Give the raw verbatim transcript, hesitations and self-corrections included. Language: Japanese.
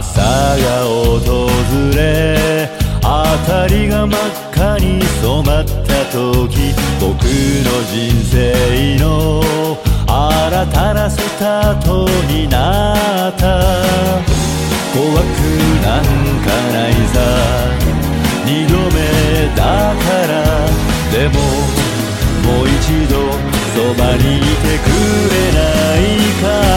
朝が訪れ辺りが真っ赤に染まった時、僕の人生の新たなスタートになった。怖くなんかないさ、二度目だから。でももう一度そばにいてくれないか。